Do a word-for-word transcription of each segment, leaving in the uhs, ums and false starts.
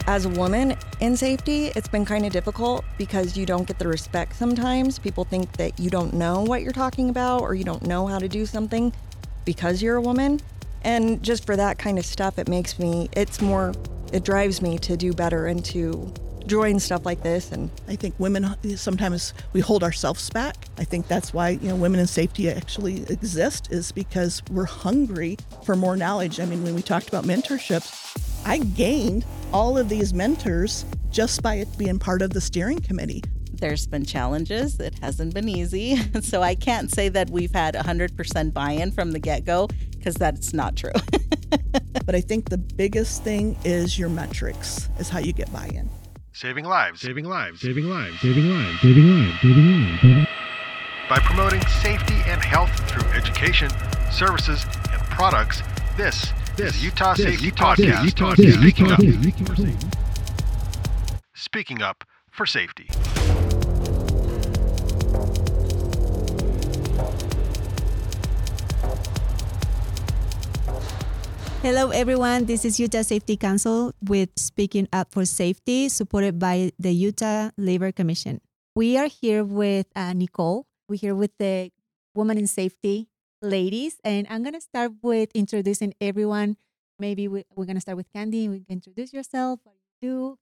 As a woman in safety, it's been kind of difficult because you don't get the respect sometimes. People think that you don't know what you're talking about or you don't know how to do something because you're a woman. And just for that kind of stuff, it makes me, it's more, it drives me to do better and to join stuff like this. And I think women, sometimes we hold ourselves back. I think that's why, you know, women in safety actually exist, is because we're hungry for more knowledge. I mean, when we talked about mentorships, I gained all of these mentors just by it being part of the steering committee. There's been challenges. It hasn't been easy. So I can't say that we've had one hundred percent buy-in from the get-go, because that's not true. But I think the biggest thing is your metrics, is how you get buy-in. Saving lives. Saving lives. Saving lives. Saving lives. Saving lives. Saving lives. By promoting safety and health through education, services, and products, this, this is Utah this, Safety Utah, Podcast. Utah, on this, Speaking Utah, Up. this, Utah, Speaking up for safety. Hello, everyone. This is Utah Safety Council with Speaking Up for Safety, supported by the Utah Labor Commission. We are here with uh, Nicole. We're here with the Women in Safety ladies, and I'm going to start with introducing everyone. Maybe we, we're going to start with Candy. We can introduce yourself, what you do.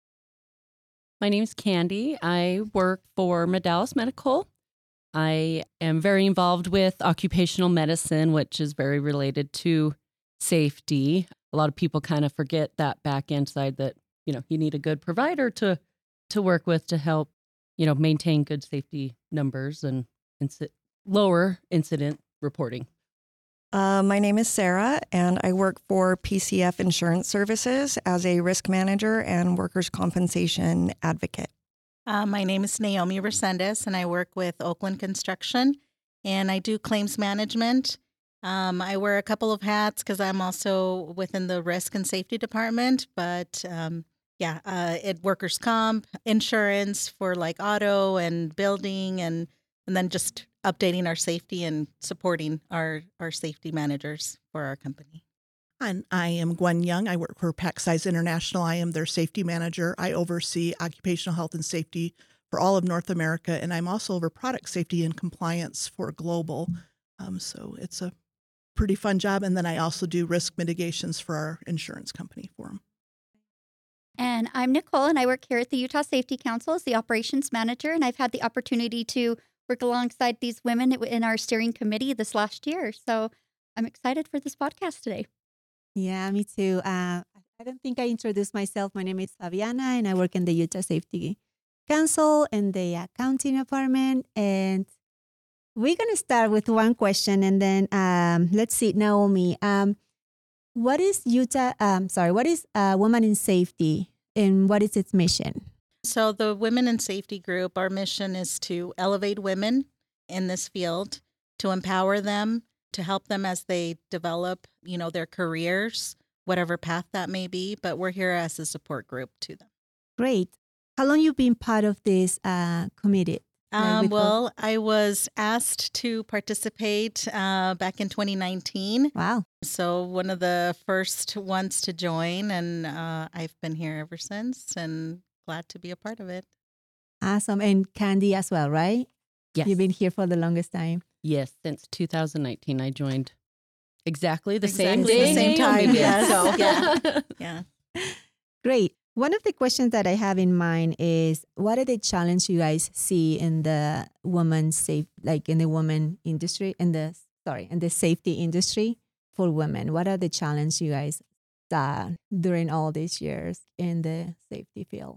My name's Candy. I work for Medallas Medical. I am very involved with occupational medicine, which is very related to safety. A lot of people kind of forget that back end side that, you know, you need a good provider to to work with to help, you know, maintain good safety numbers and inci- lower incident reporting. uh, my name is Sarah, and I work for P C F Insurance Services as a risk manager and workers' compensation advocate. Uh, my name is Naomi Resendez, and I work with Oakland Construction, and I do claims management. Um, I wear a couple of hats because I'm also within the risk and safety department, but um, yeah, uh, it workers' comp, insurance for like auto and building, and and then just updating our safety and supporting our, our safety managers for our company. And I am Gwen Young. I work for Pack Size International. I am their safety manager. I oversee occupational health and safety for all of North America, and I'm also over product safety and compliance for global. Um, so it's a pretty fun job. And then I also do risk mitigations for our insurance company for them. And I'm Nicole, and I work here at the Utah Safety Council as the operations manager, and I've had the opportunity to work alongside these women in our steering committee this last year. So I'm excited for this podcast today. Yeah, me too. Uh, I don't think I introduced myself. My name is Fabiana, and I work in the Utah Safety Council in the accounting department. And we're going to start with one question, and then um, let's see, Naomi. Um, what is Utah, um, sorry, what is uh, Women in Safety, and what is its mission? So the Women in Safety Group, our mission is to elevate women in this field, to empower them, to help them as they develop, you know, their careers, whatever path that may be. But we're here as a support group to them. Great. How long you been part of this uh, committee? Um, well, I was asked to participate uh, back in twenty nineteen. Wow. So one of the first ones to join, and uh, I've been here ever since, and glad to be a part of it. Awesome. And Candy as well, right? Yes. You've been here for the longest time. Yes, since two thousand nineteen, I joined exactly the Exactly same day. the same time, Naomi did, yes. So, Yeah. Yeah. Great. One of the questions that I have in mind is, what are the challenges you guys see in the woman safe, like in the woman industry, in the sorry, in the safety industry for women? What are the challenges you guys saw during all these years in the safety field?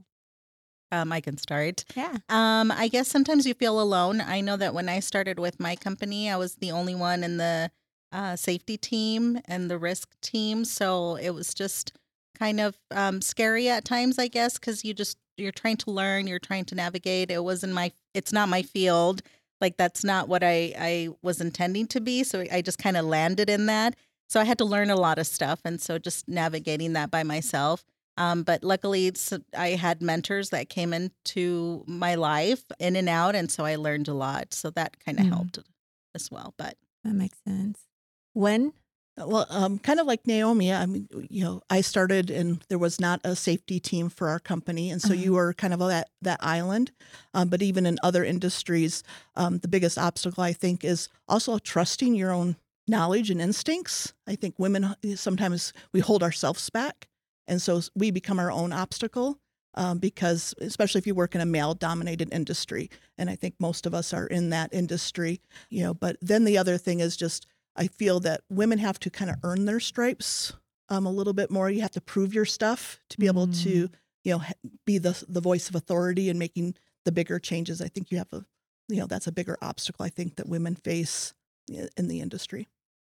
Um, I can start. Yeah. Um, I guess sometimes you feel alone. I know that when I started with my company, I was the only one in the uh, safety team and the risk team. So it was just kind of um, scary at times, I guess, because you just, you're trying to learn, you're trying to navigate. It wasn't my, it's not my field. Like, that's not what I, I was intending to be. So I just kind of landed in that. So I had to learn a lot of stuff. And so just navigating that by myself. Um, but luckily, it's, I had mentors that came into my life in and out. And so I learned a lot. So that kind of Mm. helped as well. But That makes sense. When Well, um, kind of like Naomi, I mean, you know, I started and there was not a safety team for our company. And so Uh-huh. you were kind of that, that island. Um, but even in other industries, um, the biggest obstacle, I think, is also trusting your own knowledge and instincts. I think women, sometimes we hold ourselves back. And so we become our own obstacle um, because, especially if you work in a male-dominated industry. And I think most of us are in that industry, you know. But then the other thing is just, I feel that women have to kind of earn their stripes um, a little bit more. You have to prove your stuff to be able to, you know, be the the voice of authority and making the bigger changes. I think you have a, you know, that's a bigger obstacle I think that women face in the industry.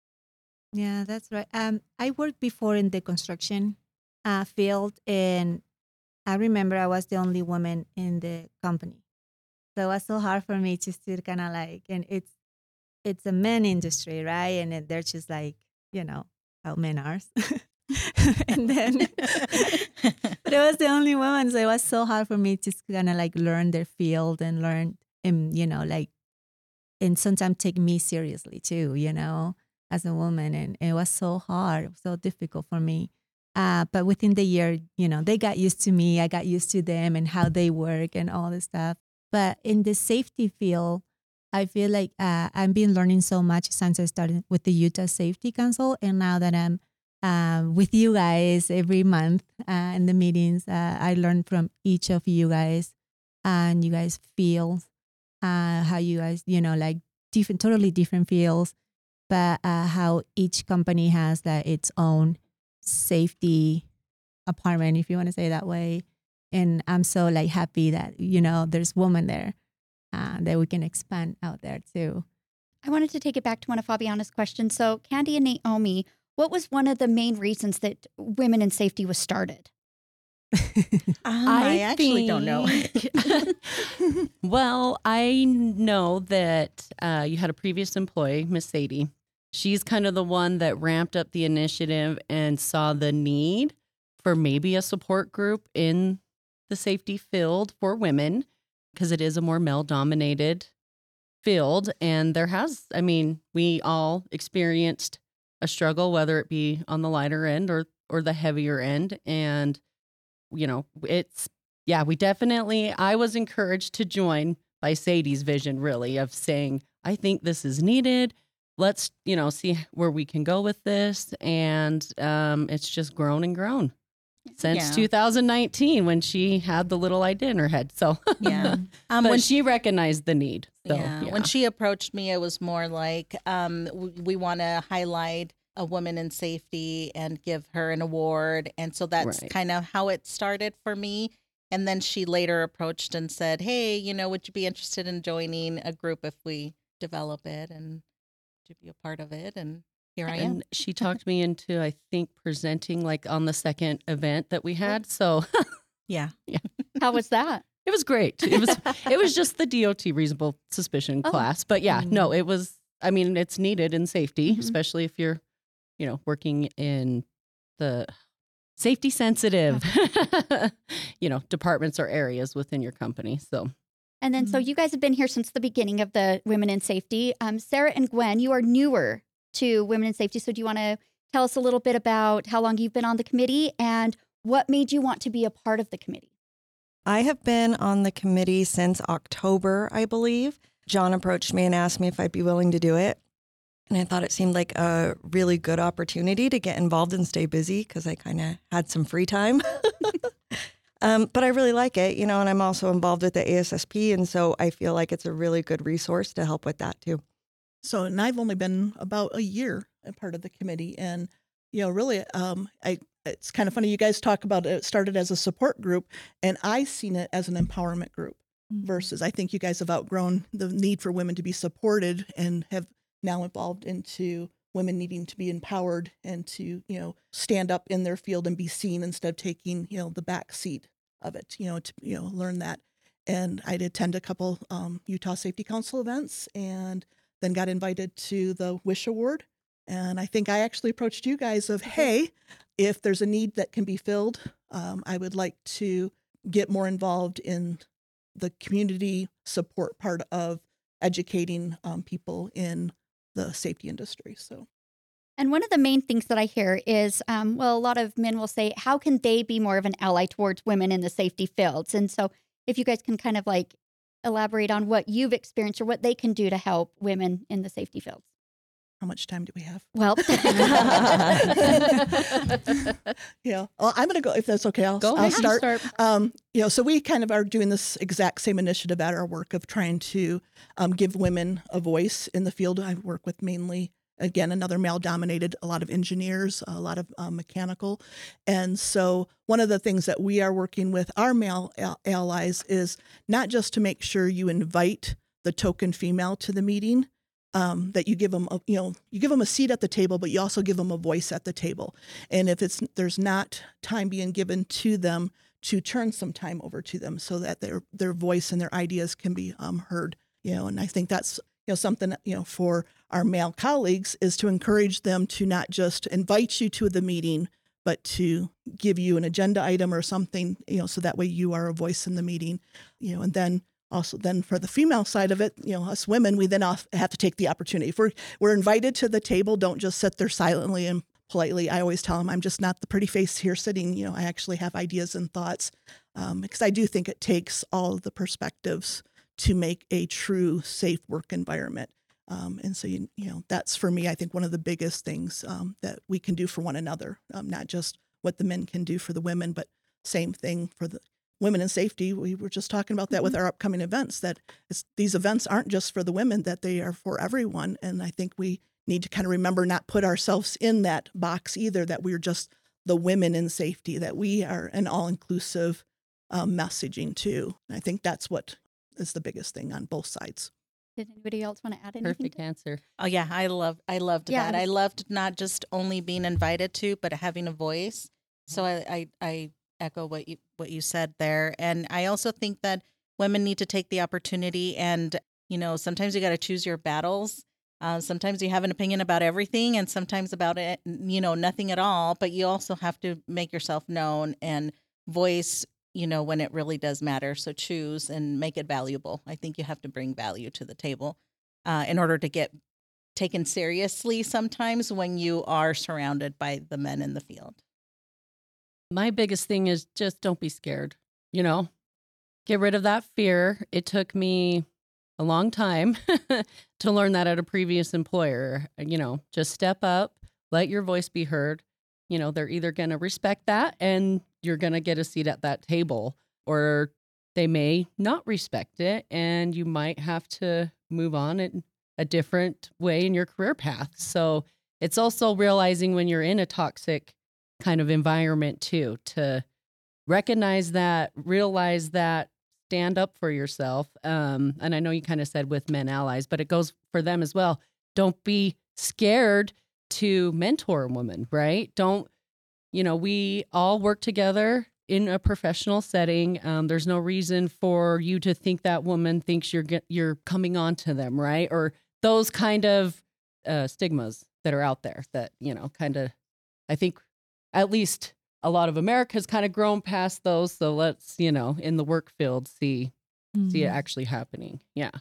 Yeah, that's right. Um, I worked before in the construction uh, field, and I remember I was the only woman in the company. So it was so hard for me just to kind of like, and it's it's a men industry, right? And then they're just like, you know, how men are. And then, but it was the only woman, so it was so hard for me to kind of like learn their field and learn, and you know, like, and sometimes take me seriously too, you know, as a woman, and it was so hard, so difficult for me. Uh, but within the year, you know, they got used to me, I got used to them and how they work and all this stuff. But in the safety field, I feel like uh, I've been learning so much since I started with the Utah Safety Council, and now that I'm uh, with you guys every month uh, in the meetings, uh, I learn from each of you guys, and you guys feel uh, how you guys, you know, like different, totally different fields, but uh, how each company has that its own safety apartment, if you want to say it that way. And I'm so like happy that, you know, there's women there. Uh, that we can expand out there too. I wanted to take it back to one of Fabiana's questions. So, Candy and Naomi, what was one of the main reasons that Women in Safety was started? Um, I, I actually don't know. Well, I know that uh, you had a previous employee, Miss Sadie. She's kind of the one that ramped up the initiative and saw the need for maybe a support group in the safety field for women, because it is a more male-dominated field. And there has, I mean, we all experienced a struggle, whether it be on the lighter end or or the heavier end. And, you know, it's, yeah, we definitely, I was encouraged to join by Sadie's vision, really, of saying, I think this is needed. Let's, you know, see where we can go with this. And um, it's just grown and grown. Since Yeah. two thousand nineteen, when she had the little idea in her head. So, Yeah. Um, but when she recognized the need. So, yeah. yeah. When she approached me, it was more like, um, we, we want to highlight a woman in safety and give her an award. And so that's Right. kind of how it started for me. And then she later approached and said, hey, you know, would you be interested in joining a group if we develop it and to be a part of it? And here I am. And she talked me into, I think, presenting like on the second event that we had. So Yeah. How was that? it was great. It was it was just the D O T reasonable suspicion Oh. class. But yeah, no, it was, I mean, it's needed in safety, Mhm. especially if you're, you know, working in the safety sensitive, you know, departments or areas within your company. So And then, so you guys have been here since the beginning of the Women in Safety. Um, Sarah and Gwen, you are newer to Women in Safety. So do you want to tell us a little bit about how long you've been on the committee and what made you want to be a part of the committee? I have been on the committee since October, I believe. John approached me and asked me if I'd be willing to do it. And I thought it seemed like a really good opportunity to get involved and stay busy because I kind of had some free time. um, but I really like it, you know, and I'm also involved with the A S S P. And so I feel like it's a really good resource to help with that too. So, and I've only been about a year a part of the committee. And, you know, really, um, I it's kind of funny. You guys talk about it started as a support group, and I seen it as an empowerment group versus I think you guys have outgrown the need for women to be supported and have now evolved into women needing to be empowered and to, you know, stand up in their field and be seen instead of taking, you know, the back seat of it, you know, to, you know, learn that. And I'd attend a couple um, Utah Safety Council events and then got invited to the WISH Award. And I think I actually approached you guys of, hey, if there's a need that can be filled, um, I would like to get more involved in the community support part of educating um, people in the safety industry. So, And one of the main things that I hear is, um, well, a lot of men will say, how can they be more of an ally towards women in the safety fields? And so if you guys can kind of like elaborate on what you've experienced or what they can do to help women in the safety fields. How much time do we have? Well, yeah. Well, I'm going to go, if that's okay, I'll, Go I'll ahead, you start. start. Um, you know, so we kind of are doing this exact same initiative at our work of trying to um, give women a voice in the field. I work with mainly, again, another male-dominated, a lot of engineers, a lot of um, mechanical. And so one of the things that we are working with our male al- allies is not just to make sure you invite the token female to the meeting, Um, that you give them, a, you know, you give them a seat at the table, but you also give them a voice at the table. And if it's there's not time being given to them, to turn some time over to them so that their their voice and their ideas can be um, heard. You know, and I think that's you know something you know for our male colleagues is to encourage them to not just invite you to the meeting, but to give you an agenda item or something. You know, so that way you are a voice in the meeting. You know, and then. Also, then for the female side of it, you know, us women, we then have to take the opportunity. If we're, we're invited to the table, don't just sit there silently and politely. I always tell them I'm just not the pretty face here sitting. You know, I actually have ideas and thoughts um, because I do think it takes all of the perspectives to make a true safe work environment. Um, and so, you, you know, that's for me, I think one of the biggest things um, that we can do for one another, um, not just what the men can do for the women, but same thing for the women in safety. We were just talking about that mm-hmm. with our upcoming events, that it's, these events aren't just for the women, that they are for everyone. And I think we need to kind of remember not put ourselves in that box either, that we're just the women in safety, that we are an all-inclusive um, messaging too. And I think that's what is the biggest thing on both sides. Did anybody else want to add anything? Perfect answer. Oh yeah, I love I loved Yeah, that. I loved not just only being invited to, but having a voice. So I, I I echo what you what you said there. And I also think that women need to take the opportunity and, you know, sometimes you got to choose your battles. Uh, sometimes you have an opinion about everything and sometimes about it, you know, nothing at all. But you also have to make yourself known and voice, you know, when it really does matter. So choose and make it valuable. I think you have to bring value to the table uh, in order to get taken seriously sometimes when you are surrounded by the men in the field. My biggest thing is just don't be scared, you know, get rid of that fear. It took me a long time to learn that at a previous employer. You know, just step up, let your voice be heard. You know, they're either going to respect that and you're going to get a seat at that table, or they may not respect it and you might have to move on in a different way in your career path. So it's also realizing when you're in a toxic kind of environment too, to recognize that, realize that, stand up for yourself. Um, and I know you kind of said with men allies, but it goes for them as well. Don't be scared to mentor a woman, right? Don't, you know, we all work together in a professional setting. Um, there's no reason for you to think that woman thinks you're get, you're coming on to them, right? Or those kind of uh, stigmas that are out there that, you know, kind of, I think, at least a lot of America has kind of grown past those. So let's, you know, in the work field, see, mm-hmm. see it actually happening. Yeah.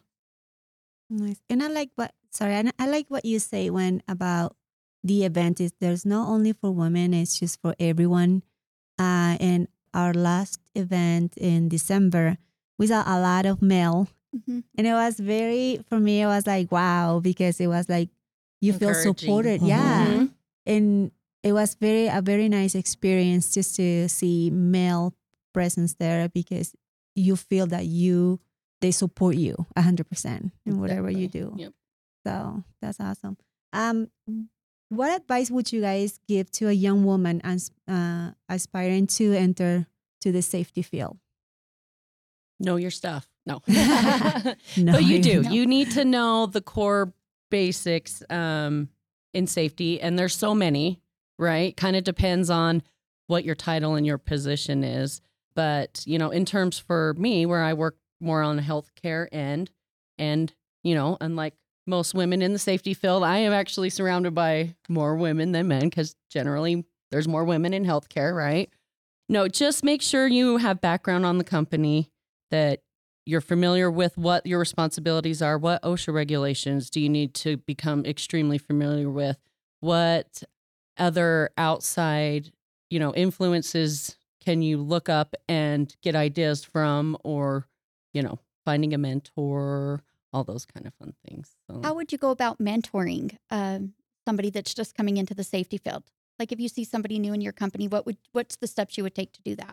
Nice. And I like what, sorry, I, I like what you say when about the event is there's not only for women, it's just for everyone. Uh, and our last event in December, we saw a lot of male. Mm-hmm. And it was very, for me, it was like, wow, because it was like, you feel supported. Mm-hmm. Yeah. Mm-hmm. And it was very a very nice experience just to see male presence there, because you feel that you they support you a hundred percent in whatever exactly. you do. Yep. So that's awesome. Um, what advice would you guys give to a young woman as, uh, aspiring to enter to the safety field? Know your stuff. No, no but you do. No. You need to know the core basics um, in safety, and there's so many. Right? Kind of depends on what your title and your position is. But, you know, in terms for me, where I work more on the healthcare end, and, you know, unlike most women in the safety field, I am actually surrounded by more women than men, because generally there's more women in healthcare, right? No, just make sure you have background on the company, that you're familiar with what your responsibilities are, what OSHA regulations do you need to become extremely familiar with, what other outside, you know, influences can you look up and get ideas from, or, you know, finding a mentor, all those kind of fun things. So. How would you go about mentoring um, somebody that's just coming into the safety field? Like if you see somebody new in your company, what would what's the steps you would take to do that?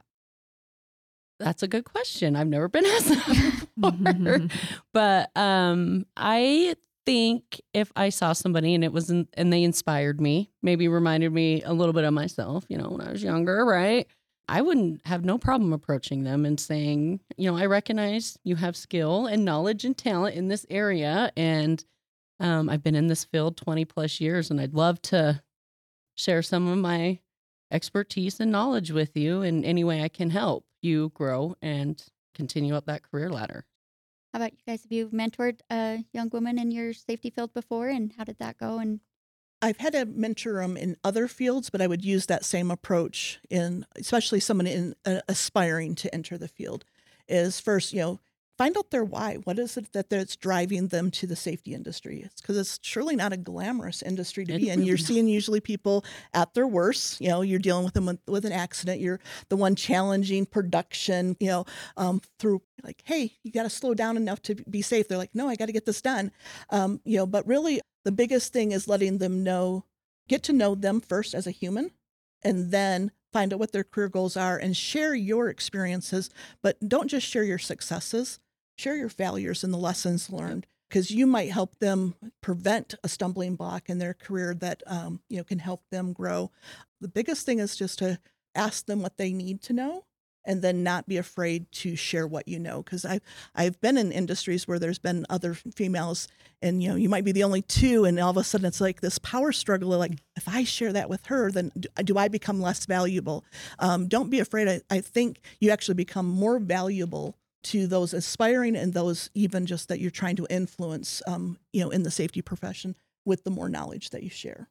That's a good question. I've never been asked that before. But um, I think if I saw somebody and it was in, and they inspired me, maybe reminded me a little bit of myself, you know, when I was younger, right? I wouldn't have no problem approaching them and saying, you know, I recognize you have skill and knowledge and talent in this area. And um, I've been in this field twenty plus years, and I'd love to share some of my expertise and knowledge with you in any way I can help you grow and continue up that career ladder. How about you guys? Have you mentored a young woman in your safety field before, and how did that go? And I've had to mentor them in other fields, but I would use that same approach in, especially someone in uh, aspiring to enter the field, is first, you know, find out their why. What is it that that's driving them to the safety industry? It's because it's surely not a glamorous industry to be in. You're seeing usually people at their worst. You know, you're dealing with them with, with an accident. You're the one challenging production, you know, um, through like, hey, you got to slow down enough to be safe. They're like, no, I got to get this done. Um, you know, but really the biggest thing is letting them know, get to know them first as a human, and then find out what their career goals are and share your experiences, but don't just share your successes. Share your failures and the lessons learned, because you might help them prevent a stumbling block in their career that um, you know can help them grow. The biggest thing is just to ask them what they need to know, and then not be afraid to share what you know. Because I've I've been in industries where there's been other females, and you know you might be the only two, and all of a sudden it's like this power struggle. Like if I share that with her, then do, do I become less valuable? Um, don't be afraid. I, I think you actually become more valuable to those aspiring and those even just that you're trying to influence, um, you know, in the safety profession with the more knowledge that you share.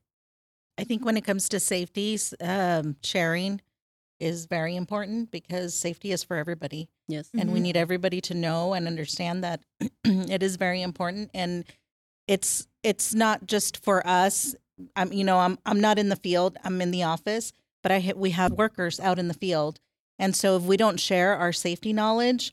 I think when it comes to safety, um, sharing is very important because safety is for everybody. Yes. And Mm-hmm. we need everybody to know and understand that it is very important. And it's it's not just for us. I'm, you know, I'm I'm not in the field. I'm in the office, but I we have workers out in the field. And so if we don't share our safety knowledge,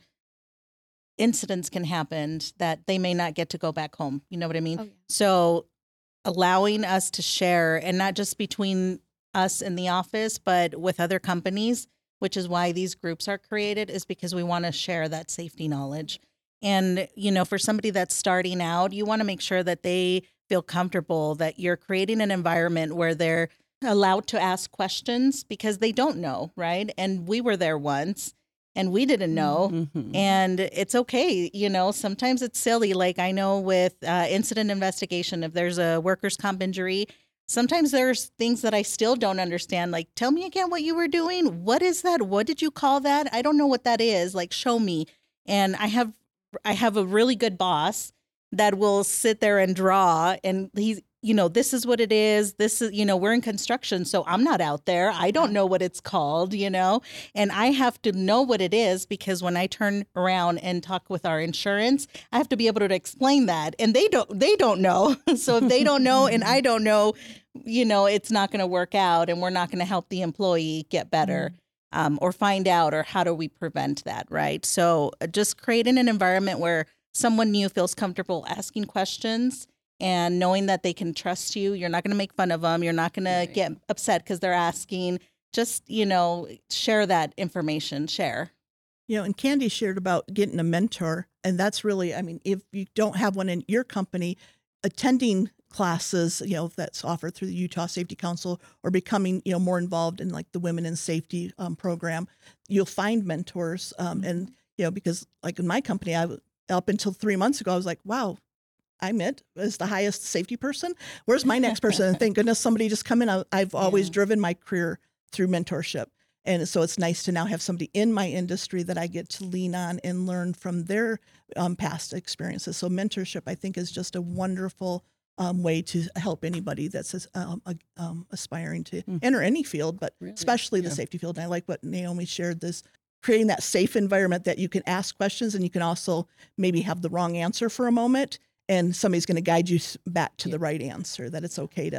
incidents can happen that they may not get to go back home. You know what I mean? Oh, yeah. So allowing us to share, and not just between us in the office, but with other companies, which is why these groups are created, is because we want to share that safety knowledge. And, you know, for somebody that's starting out, you want to make sure that they feel comfortable, that you're creating an environment where they're allowed to ask questions because they don't know, right? And we were there once. And we didn't know. Mm-hmm. And it's okay. You know, sometimes it's silly. Like I know with uh, incident investigation, if there's a workers' comp injury, sometimes there's things that I still don't understand. Like, tell me again what you were doing. What is that? What did you call that? I don't know what that is. Like, show me. And I have, I have a really good boss that will sit there and draw, and he's, you know, this is what it is. This is, you know, we're in construction, so I'm not out there. I don't know what it's called, you know, and I have to know what it is because when I turn around and talk with our insurance, I have to be able to explain that, and they don't, they don't know. So if they don't know and I don't know, you know, it's not going to work out, and we're not going to help the employee get better. Mm-hmm. um, or find out, or how do we prevent that, right? So just creating an environment where someone new feels comfortable asking questions and knowing that they can trust you. You're not going to make fun of them. You're not going Right. to get upset because they're asking. Just, you know, share that information, share. You know, and Candy shared about getting a mentor, and that's really, I mean, if you don't have one in your company, attending classes, you know, that's offered through the Utah Safety Council, or becoming, you know, more involved in like the Women in Safety um, program, you'll find mentors. Um, and, you know, because like in my company, I up until three months ago, I was like, wow, I'm it as the highest safety person. Where's my next person? And thank goodness somebody just come in. I, I've always Yeah. driven my career through mentorship. And so it's nice to now have somebody in my industry that I get to lean on and learn from their um, past experiences. So mentorship, I think, is just a wonderful um, way to help anybody that's um, uh, um, aspiring to Mm. enter any field, but Really? especially the Yeah. safety field. And I like what Naomi shared, this creating that safe environment that you can ask questions, and you can also maybe have the wrong answer for a moment, and somebody's going to guide you s- back to Yeah. the right answer, that it's okay to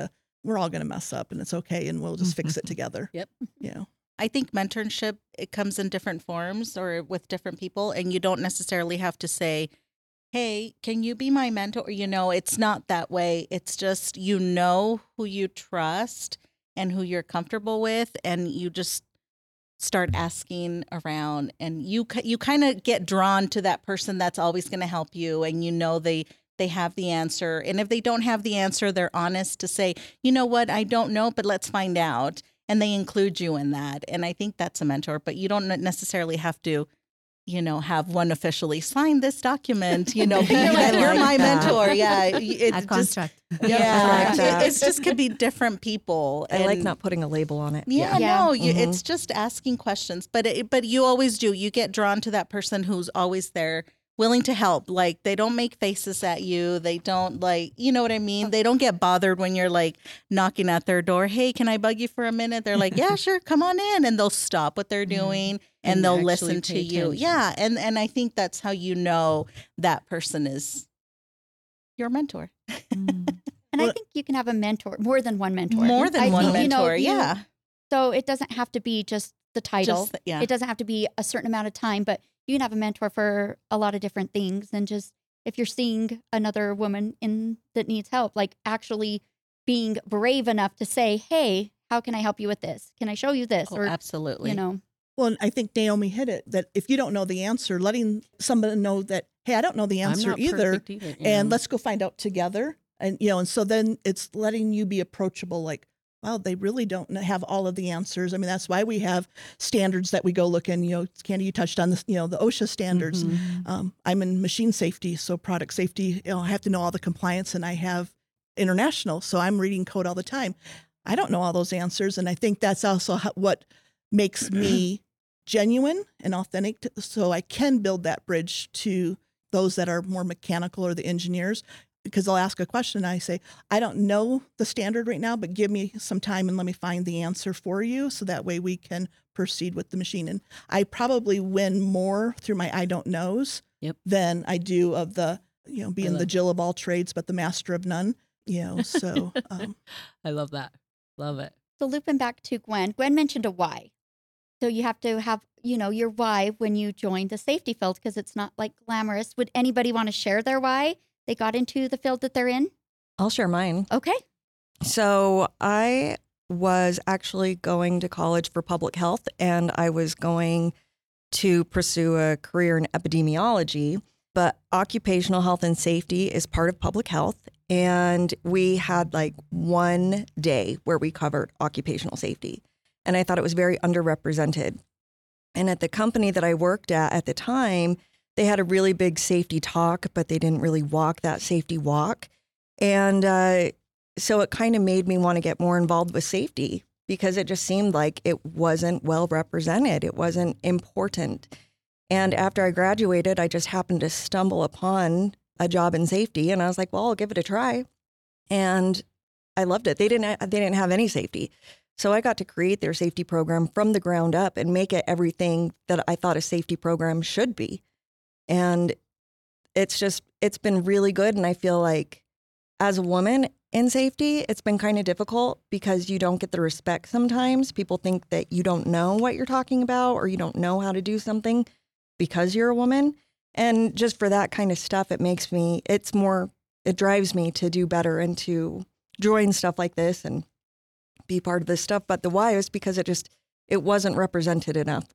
we're all going to mess up and it's okay. And we'll just fix it together. Yep. You know, I think mentorship, it comes in different forms or with different people, and you don't necessarily have to say, hey, can you be my mentor? You know, it's not that way. It's just, you know who you trust and who you're comfortable with, and you just start asking around, and you you kind of get drawn to that person that's always going to help you, and you know they they have the answer. And if they don't have the answer, they're honest to say, you know what, I don't know, but let's find out. And they include you in that. And I think that's a mentor, but you don't necessarily have to, you know, have one officially sign this document, you know, be I like, you're like my that. mentor. Yeah. It A just, contract. yeah. like that. It, it's just could be different people. I like And- not putting a label on it. Yeah, Yeah. no, you, Mhm. it's just asking questions, but it, but you always do. You get drawn to that person who's always there, willing to help. Like, they don't make faces at you. They don't, like, you know what I mean? They don't get bothered when you're like knocking at their door. Hey, can I bug you for a minute? They're like, yeah, sure, come on in, and they'll stop what they're doing and, And they'll actually listen to pay you. attention. Yeah, and and I think that's how you know that person is your mentor. And I Well- think you can have a mentor, more than one mentor. More than I one think, you know, mentor. you- yeah, So it doesn't have to be just the title. Just, yeah. It doesn't have to be a certain amount of time, but you can have a mentor for a lot of different things. And just if you're seeing another woman in that needs help, like actually being brave enough to say, hey, how can I help you with this? Can I show you this? Oh, or, absolutely. you know, well, and I think Naomi hit it, that if you don't know the answer, letting somebody know that, hey, I don't know the I'm answer not either. perfect either, you And know. let's go find out together. And, you know, and so then it's letting you be approachable, like, wow, they really don't kn- have all of the answers. I mean, that's why we have standards that we go look in. You know, Candy, you touched on this, you know, the OSHA standards. Mhm. Um, I'm in machine safety, so product safety, you know, I have to know all the compliance, and I have international, so I'm reading code all the time. I don't know all those answers, and I think that's also how, what makes me genuine and authentic, to, so I can build that bridge to those that are more mechanical or the engineers, because they'll ask a question and I say, I don't know the standard right now, but give me some time and let me find the answer for you, so that way we can proceed with the machine. And I probably win more through my I don't knows Yep. than I do of the, you know, being love the that. Jill of all trades, but the master of none, you know, so um, I love that. Love it. so looping back to Gwen, Gwen mentioned a why. So you have to have, you know, your why when you join the safety field, because it's not like glamorous. Would anybody want to share their why they got into the field that they're in? I'll share mine. Okay. So I was actually going to college for public health, and I was going to pursue a career in epidemiology, but occupational health and safety is part of public health. And we had like one day where we covered occupational safety. And I thought it was very underrepresented. And at the company that I worked at at the time, they had a really big safety talk, but they didn't really walk that safety walk. And uh, so it kind of made me want to get more involved with safety, because it just seemed like it wasn't well represented. It wasn't important. And after I graduated, I just happened to stumble upon a job in safety, and I was like, well, I'll give it a try. And I loved it. They didn't they didn't have any safety. So I got to create their safety program from the ground up and make it everything that I thought a safety program should be. And it's just, it's been really good. And I feel like as a woman in safety, it's been kind of difficult because you don't get the respect sometimes. People think that you don't know what you're talking about, or you don't know how to do something because you're a woman. And just for that kind of stuff, it makes me, it's more, it drives me to do better and to join stuff like this and be part of this stuff. But the why is because it just, it wasn't represented enough.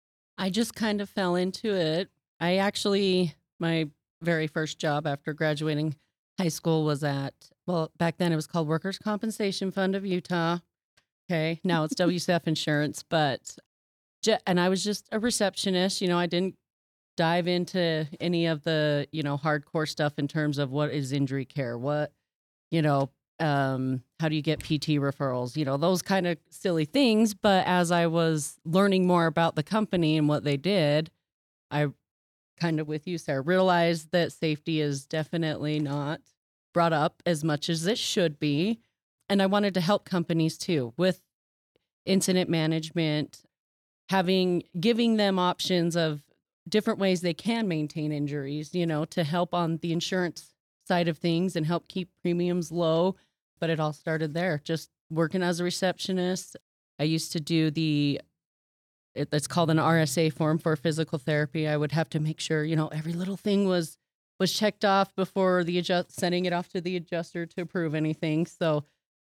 I just kind of fell into it. I actually, my very first job after graduating high school was at, well, back then it was called Workers' Compensation Fund of Utah. Okay. Now it's W C F Insurance, but, ju- and I was just a receptionist. You know, I didn't dive into any of the, you know, hardcore stuff in terms of what is injury care, what, you know, um, how do you get P T referrals, you know, those kind of silly things. But as I was learning more about the company and what they did, I kind of with you, Sarah, realized that safety is definitely not brought up as much as it should be. And I wanted to help companies too with incident management, having, giving them options of different ways they can maintain injuries, you know, to help on the insurance side of things and help keep premiums low but it all started there, just working as a receptionist. I used to do the, it, it's called an R S A form for physical therapy. I would have to make sure, you know, every little thing was was checked off before the adjust, sending it off to the adjuster to approve anything. So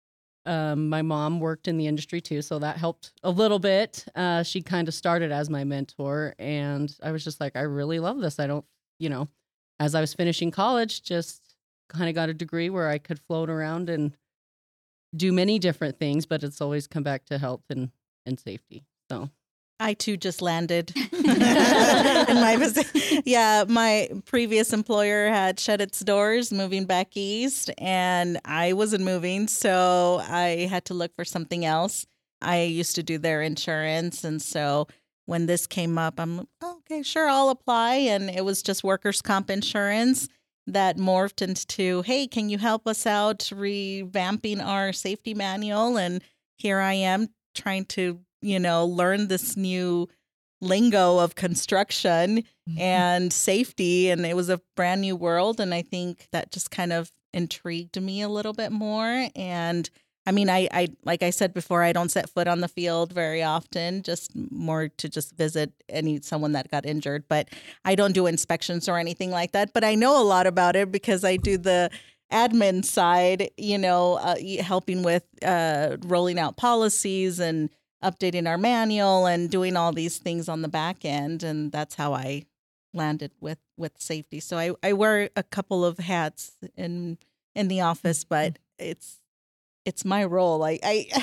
um, my mom worked in the industry too, so that helped a little bit. Uh, she kind of started as my mentor, and I was just like, I really love this. I don't, you know, as I was finishing college, just kind of got a degree where I could float around and do many different things, but it's always come back to health and, and safety. So I too just landed in my position. Yeah, my previous employer had shut its doors, moving back east, and I wasn't moving, so I had to look for something else. I used to do their insurance, and so when this came up, I'm oh, okay, sure, I'll apply, and it was just workers' comp insurance that morphed into, hey, can you help us out revamping our safety manual? And here I am trying to, you know, learn this new lingo of construction mm-hmm. and safety. And it was a brand new world. And I think that just kind of intrigued me a little bit more. And I mean, I, I like I said before, I don't set foot on the field very often, just more to just visit any someone that got injured. But I don't do inspections or anything like that. But I know a lot about it because I do the admin side, you know, uh, helping with uh, rolling out policies and updating our manual and doing all these things on the back end. And that's how I landed with, with safety. So I, I wear a couple of hats in in the office, but it's it's my role. I,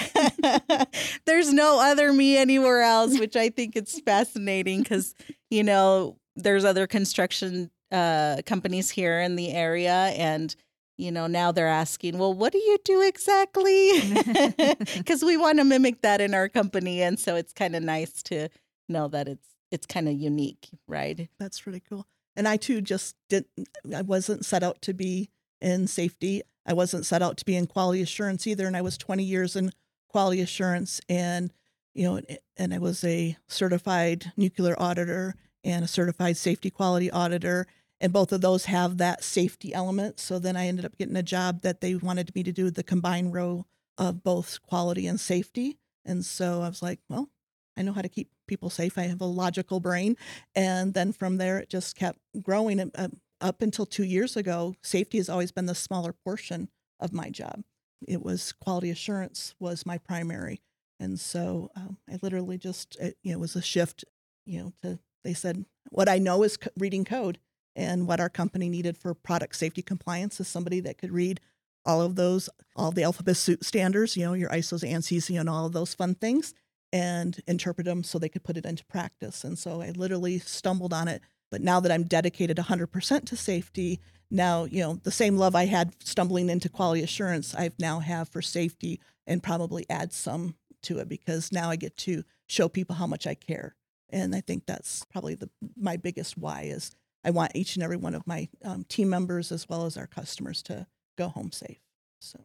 I there's no other me anywhere else, which I think it's fascinating because, you know, there's other construction uh, companies here in the area, and you know, now they're asking, well, what do you do exactly? Because we want to mimic that in our company. And so it's kind of nice to know that it's it's kind of unique, right? That's really cool. And I, too, just didn't, I wasn't set out to be in safety. I wasn't set out to be in quality assurance either. And I was twenty years in quality assurance. And, you know, and I was a certified nuclear auditor and a certified safety quality auditor. And both of those have that safety element. So then I ended up getting a job that they wanted me to do the combined role of both quality and safety. And so I was like, well, I know how to keep people safe. I have a logical brain. And then from there, it just kept growing. And, uh, up until two years ago, safety has always been the smaller portion of my job. It was quality assurance was my primary. And so um, I literally just, it, you know, it was a shift, you know, to, they said, what I know is co- reading code. And what our company needed for product safety compliance is somebody that could read all of those, all the alphabet soup standards, you know, your I S Os, ANSIs, you know, and all of those fun things, and interpret them so they could put it into practice. And so I literally stumbled on it. But now that I'm dedicated one hundred percent to safety, now, you know, the same love I had stumbling into quality assurance, I now have for safety, and probably add some to it because now I get to show people how much I care. And I think that's probably the my biggest why is I want each and every one of my um, team members as well as our customers to go home safe. So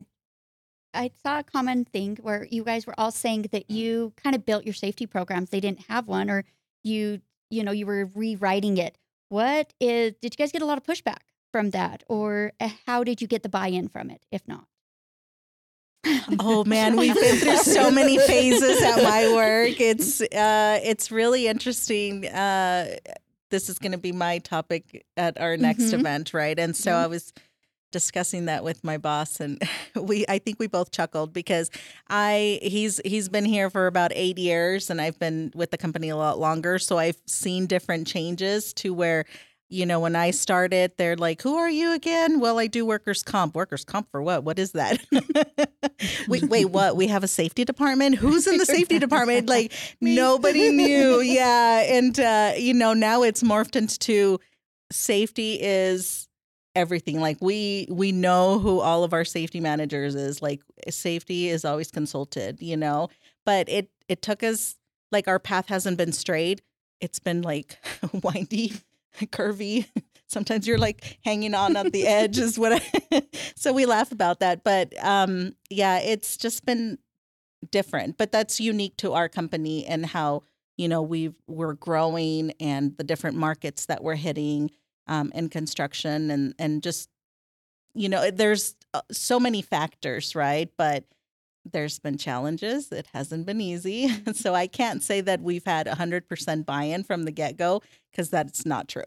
I saw a common thing where you guys were all saying that you kind of built your safety programs. They didn't have one, or you, you know, you were rewriting it. What is, did you guys get a lot of pushback from that, or how did you get the buy-in from it, if not? Oh man, we've been through so many phases at my work. It's, uh, it's really interesting. Uh, This is going to be my topic at our next mm-hmm. event, right? And so mm-hmm. I was discussing that with my boss, and we I think we both chuckled because I he's he's been here for about eight years, and I've been with the company a lot longer. So I've seen different changes to where, you know, when I started, they're like, "Who are you again?" Well, I do workers' comp. Workers' comp for what? What is that? wait, wait, what? We have a safety department? Who's in the safety department? Like nobody knew. Yeah, and uh, you know, now it's morphed into safety is everything. Like we we know who all of our safety managers is. Like safety is always consulted. You know, but it it took us, like, our path hasn't been straight. It's been like windy, curvy. Sometimes you're like hanging on at the edge is what I, so we laugh about that. But um, yeah, it's just been different, but that's unique to our company and how, you know, we've, we're growing and the different markets that we're hitting um, in construction and, and just, you know, there's uh, so many factors, right? But there's been challenges. It hasn't been easy. So I can't say that we've had one hundred percent buy-in from the get-go, because that's not true.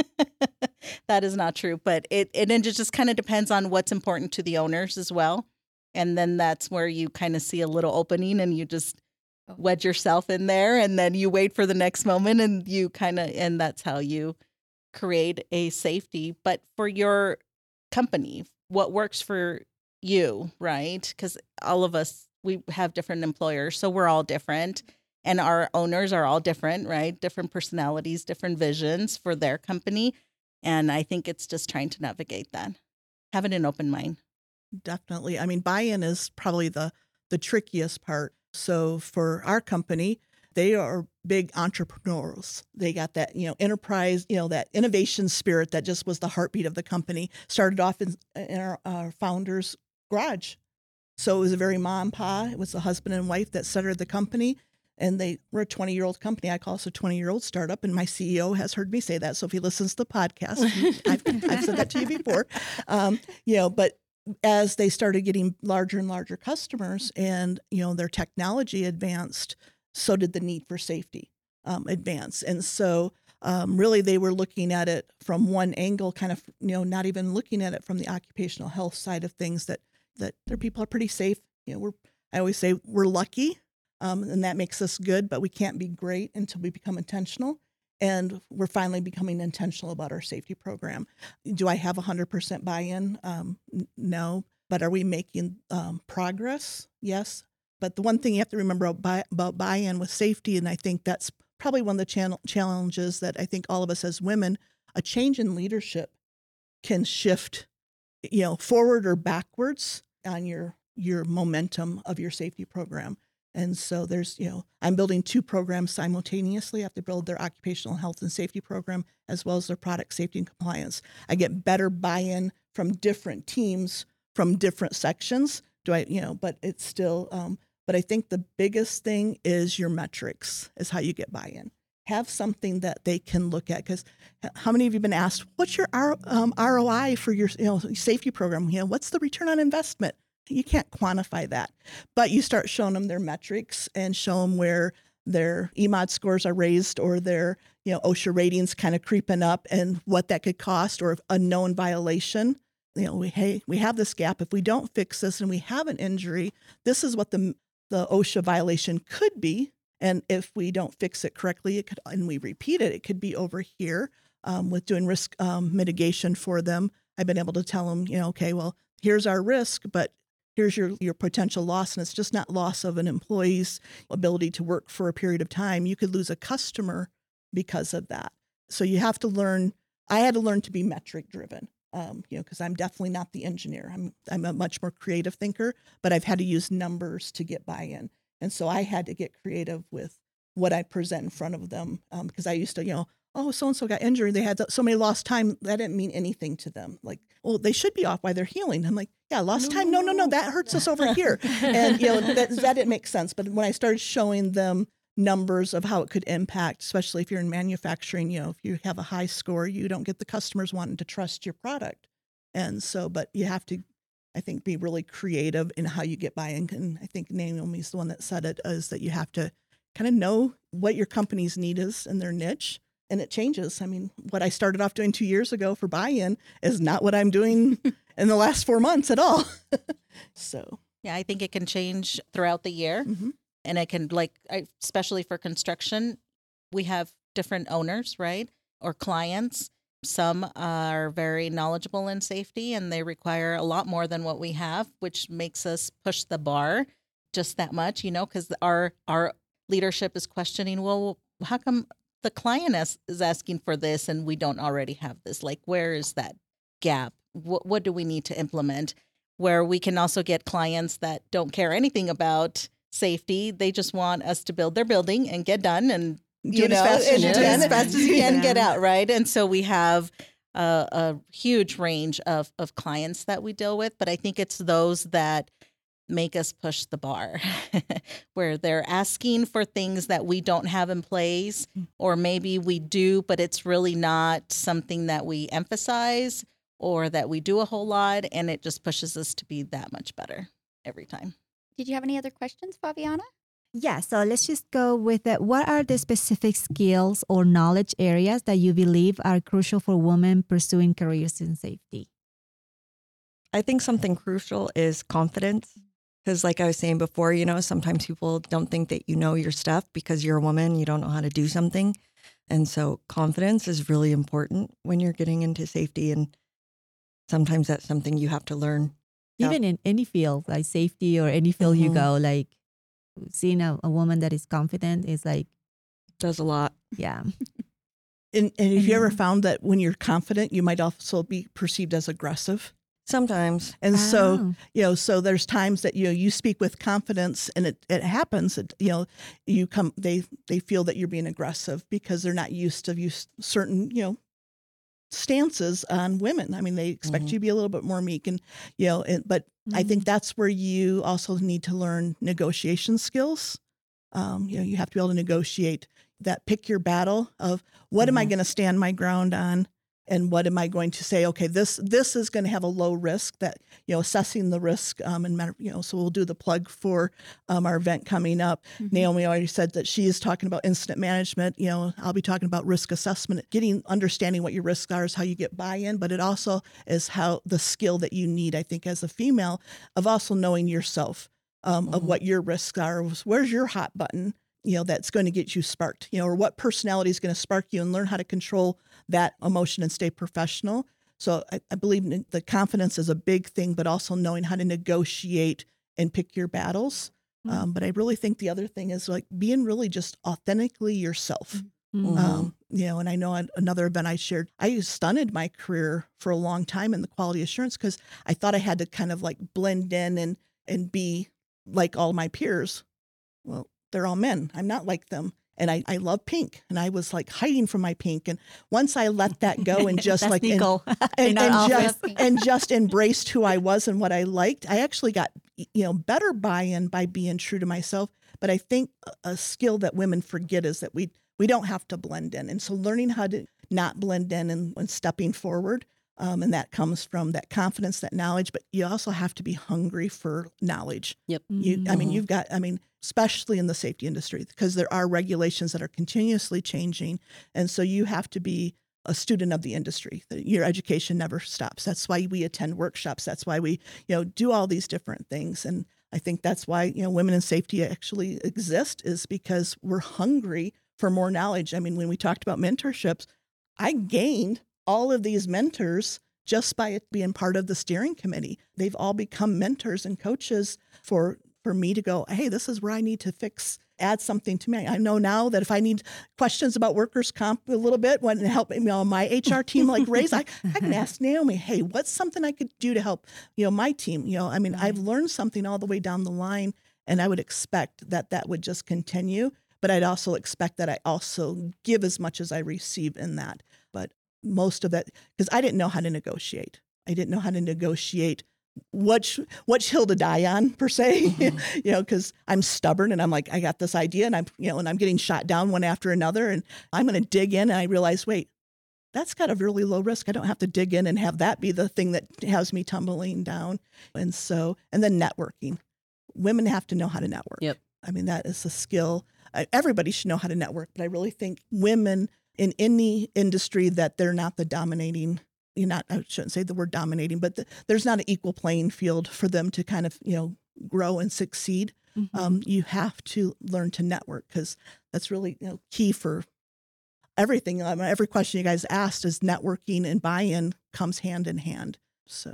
That is not true. But it, it, it just kind of depends on what's important to the owners as well. And then that's where you kind of see a little opening and you just wedge yourself in there, and then you wait for the next moment, and you kind of, and that's how you create a safety. But for your company, what works for you, right? Because all of us, we have different employers, so we're all different, and our owners are all different, right? Different personalities, different visions for their company. And I think it's just trying to navigate that, having an open mind. Definitely. I mean, buy-in is probably the the trickiest part. So for our company, they are big entrepreneurs. They got that, you know, enterprise, you know, that innovation spirit that just was the heartbeat of the company. Started off in, in our, our founder's garage. So it was a very ma and pa. It was the husband and wife that started the company. And they were a twenty-year-old company. I call us a twenty-year-old startup. And my C E O has heard me say that. So if he listens to the podcast, I've, I've said that to you before. Um, you know, but as they started getting larger and larger customers and, you know, their technology advanced, so did the need for safety um, advance. And so um, really they were looking at it from one angle, kind of, you know, not even looking at it from the occupational health side of things, that, that their people are pretty safe. You know, we're, I always say we're lucky um, and that makes us good, but we can't be great until we become intentional. And we're finally becoming intentional about our safety program. Do I have one hundred percent buy-in? Um, n- no. But are we making um, progress? Yes. But the one thing you have to remember about, buy- about buy-in with safety, and I think that's probably one of the channel- challenges that I think all of us as women, a change in leadership can shift, you know, forward or backwards on your your momentum of your safety program. And so there's, you know, I'm building two programs simultaneously. I have to build their occupational health and safety program as well as their product safety and compliance. I get better buy-in from different teams, from different sections. Do I, you know, but it's still, um, but I think the biggest thing is your metrics is how you get buy-in. Have something that they can look at. Because how many of you have been asked, what's your R, um, R O I for your, you know, safety program? You know, what's the return on investment? You can't quantify that, but you start showing them their metrics and show them where their E M O D scores are raised or their, you know, OSHA ratings kind of creeping up and what that could cost, or a known violation. You know, we, hey, we have this gap. If we don't fix this and we have an injury, this is what the the OSHA violation could be. And if we don't fix it correctly, it could, and we repeat it, it could be over here. Um, with doing risk um, mitigation for them, I've been able to tell them, you know, okay, well, here's our risk, but here's your, your potential loss. And it's just not loss of an employee's ability to work for a period of time. You could lose a customer because of that. So you have to learn, I had to learn to be metric driven, um, you know, because I'm definitely not the engineer. I'm, I'm a much more creative thinker, but I've had to use numbers to get buy-in. And so I had to get creative with what I present in front of them um, because I used to, you know, oh, so-and-so got injured. They had so many lost time. That didn't mean anything to them. Like, well, they should be off while they're healing. I'm like, yeah, lost no, time. No, no, no, that hurts us over here. And, you know, that, that didn't make sense. But when I started showing them numbers of how it could impact, especially if you're in manufacturing, you know, if you have a high score, you don't get the customers wanting to trust your product. And so, but you have to, I think, be really creative in how you get buy-in. And I think Naomi's the one that said it, is that you have to kind of know what your company's need is and their niche. And it changes. I mean, what I started off doing two years ago for buy-in is not what I'm doing in the last four months at all. So, yeah, I think it can change throughout the year. Mm-hmm. And it can, like, especially for construction, we have different owners, right? Or clients. Some are very knowledgeable in safety and they require a lot more than what we have, which makes us push the bar just that much, you know, because our, our leadership is questioning, well, how come the client is, is asking for this and we don't already have this? Like, where is that gap? What, what do we need to implement? Where we can also get clients that don't care anything about safety. They just want us to build their building and get done and, do you it know, as fast as you and can. as fast as you can Yeah. get out, right? And so we have a, a huge range of, of clients that we deal with, but I think it's those that make us push the bar where they're asking for things that we don't have in place, or maybe we do, but it's really not something that we emphasize, or that we do a whole lot, and it just pushes us to be that much better every time. Did you have any other questions, Fabiana? Yeah, so let's just go with that. What are the specific skills or knowledge areas that you believe are crucial for women pursuing careers in safety? I think something crucial is confidence. Because like I was saying before, you know, sometimes people don't think that you know your stuff because you're a woman, you don't know how to do something. And so confidence is really important when you're getting into safety. And sometimes that's something you have to learn. Even in any field, like safety or any field you Mhm. go, like seeing a, a woman that is confident is like, Does a lot. yeah. And, and have you ever Mhm. found that when you're confident, you might also be perceived as aggressive? Sometimes. And so, Oh. you know, so there's times that, you know, you speak with confidence and it, it happens, it, you know, you come, they, they feel that you're being aggressive because they're not used to use certain, you know, stances on women. I mean, they expect Mhm. you to be a little bit more meek and, you know, and, but I think that's where you also need to learn negotiation skills. Um, you know, you have to be able to negotiate that, pick your battle of what am I Mhm. going to stand my ground on? And what am I going to say? Okay, this this is going to have a low risk. That, you know, assessing the risk, um, and matter, you know, so we'll do the plug for um, our event coming up. Mhm. Naomi already said that she is talking about incident management. You know, I'll be talking about risk assessment. Getting understanding what your risks are is how you get buy-in, but it also is how the skill that you need. I think as a female, of also knowing yourself, um, of Mhm. what your risks are. Where's your hot button? You know, that's going to get you sparked, you know, or what personality is going to spark you, and learn how to control that emotion and stay professional. So I, I believe in the confidence is a big thing, but also knowing how to negotiate and pick your battles. Mm. Um, but I really think the other thing is like being really just authentically yourself. Mhm. Um, you know, and I know at another event I shared, I stunted my career for a long time in the quality assurance because I thought I had to kind of like blend in and, and be like all my peers. Well, they're all men. I'm not like them. And I, I love pink. And I was like hiding from my pink. And once I let that go and just That's like, and, Nicole and, in our and office. just, and just embraced who I was and what I liked, I actually got, you know, better buy-in by being true to myself. But I think a- a skill that women forget is that we, we don't have to blend in. And so learning how to not blend in and, and stepping forward. Um, and that comes from that confidence, that knowledge, but you also have to be hungry for knowledge. Yep. You, I mean, Mhm. you've got, I mean, especially in the safety industry, because there are regulations that are continuously changing. And so you have to be a student of the industry. Your education never stops. That's why we attend workshops. That's why we, you know, do all these different things. And I think that's why, you know, women in safety actually exist, is because we're hungry for more knowledge. I mean, when we talked about mentorships, I gained all of these mentors just by it being part of the steering committee. They've all become mentors and coaches for for me to go, hey, this is where I need to fix, add something to me. I know now that if I need questions about workers' comp a little bit, when help, you know, my H R team like raise, I, I can ask Naomi, hey, what's something I could do to help, you know, my team? You know, I mean, I've learned something all the way down the line, and I would expect that that would just continue. But I'd also expect that I also give as much as I receive in that. But most of that, because I didn't know how to negotiate. I didn't know how to negotiate which which hill to die on, per se. Mhm. You know, because I'm stubborn and I'm like, I got this idea, and I'm, you know, and I'm getting shot down one after another, and I'm going to dig in, and I realize, wait, that's got a really low risk. I don't have to dig in and have that be the thing that has me tumbling down. And so, and then networking. Women have to know how to network. Yep. I mean, that is a skill. Uh, Everybody should know how to network, but I really think women in any industry that they're not the dominating, you're not, I shouldn't say the word dominating, but the, there's not an equal playing field for them to kind of, you know, grow and succeed. Mhm. Um, you have to learn to network, because that's really, you know, key for everything. Um, every question you guys asked is networking and buy-in comes hand in hand. So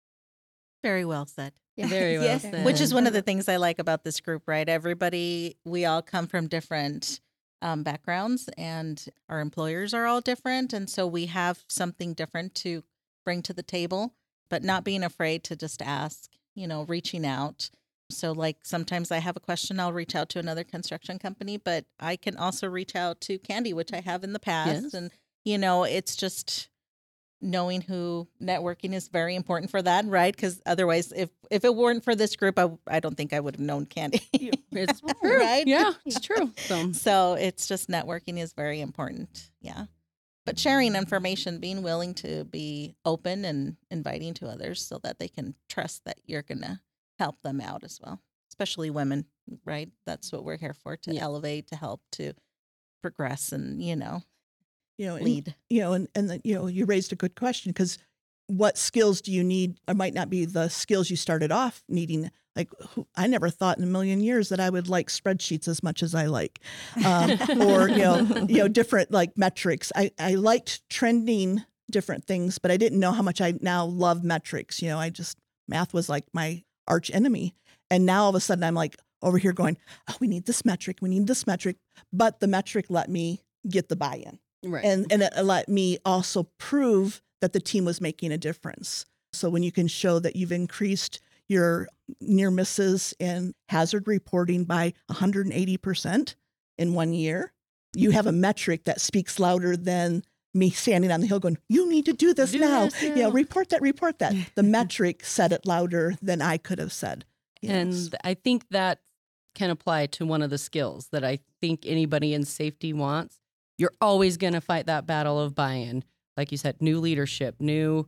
Very well said. Yeah. Very well Yes. said. Which is one of the things I like about this group, right? Everybody, we all come from different um, backgrounds, and our employers are all different. And so we have something different to bring to the table, but not being afraid to just ask, you know, reaching out. So, like, sometimes I have a question, I'll reach out to another construction company, but I can also reach out to Candy, which I have in the past. Yes. And, you know, it's just knowing who, networking is very important for that, right? Because otherwise, if if it weren't for this group, I, I don't think I would have known Candy. It's true. Right? Yeah, it's true. So So it's just networking is very important. Yeah. But sharing information, being willing to be open and inviting to others so that they can trust that you're going to help them out as well, especially women, right? That's what we're here for, to Yeah. elevate, to help, to progress and, you know, You know, and, lead. you know, and, and the, you know, you raised a good question, because what skills do you need? Or might not be the skills you started off needing. Like, who, I never thought in a million years that I would like spreadsheets as much as I like, um, or you know, you know, different like metrics. I I liked trending different things, but I didn't know how much I now love metrics. You know, I just math was like my arch enemy, and now all of a sudden I'm like over here going, oh, we need this metric, we need this metric, but the metric let me get the buy-in. Right. And and it let me also prove that the team was making a difference. So when you can show that you've increased your near misses and hazard reporting by one hundred eighty percent in one year, you have a metric that speaks louder than me standing on the hill going, you need to do this Do now. this now. Yeah, report that, report that. The metric said it louder than I could have said. Yes. And I think that can apply to one of the skills that I think anybody in safety wants. You're always going to fight that battle of buy-in. Like you said, new leadership, new